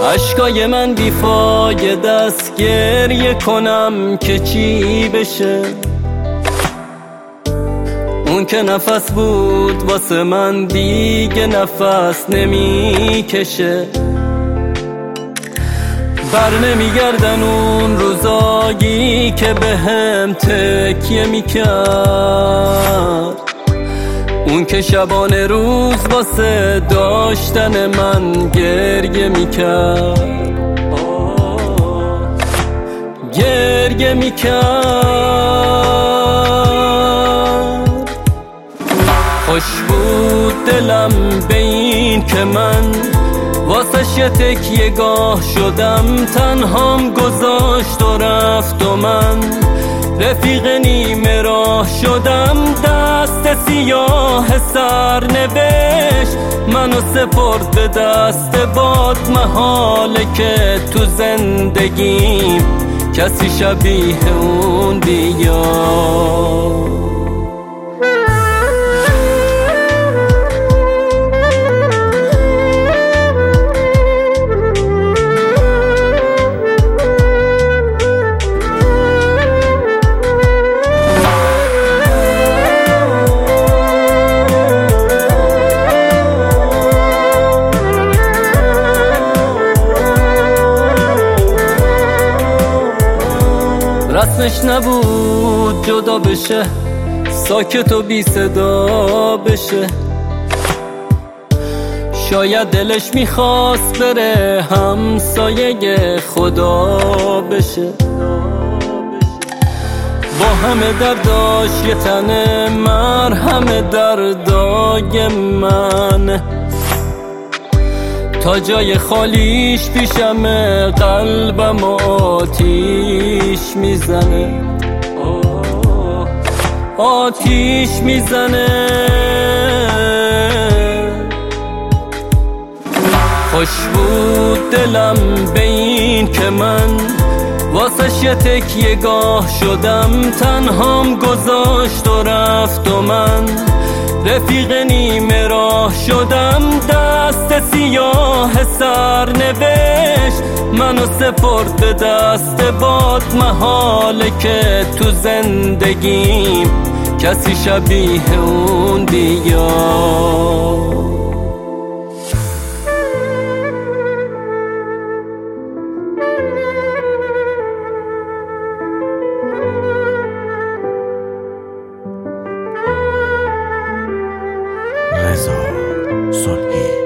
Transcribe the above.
عشقای من بیفایده است، گریه کنم که چی بشه. اون که نفس بود واسه من دیگه نفس نمیکشه. بر نمیگردن اون روزایی که به هم تکیه میکرد. اون که شبانه روز واسه داشتن من گریه میکرد، گریه میکرد. خوش بود دلم به این که من واسه یه تکیه گاه شدم. تنهام گذاشت و رفت و من رفیق نیمه راه شدم. دست سیاه سرنوشت منو سپرد به دست باد. محاله که تو زندگیم کسی شبیه اون بیاد. رسمش نبود جدا بشه، ساکت و بی صدا بشه. شاید دلش میخواست بره همسایه خدا بشه. با همه درداش یه تنه مرهم دردای من. تا جای خالیش پیشمه قلبم آتیش میزنه، آتیش میزنه. خوش بود دلم به این که من واسه یه تکیه گاه شدم. تنهام گذاشت و رفت و من رفیق نیمه راه شدم. دست سیاه سرنوشت منو سپرد به دست باد. محاله که تو زندگیم کسی شبیه اون بیاد. رضا صلحی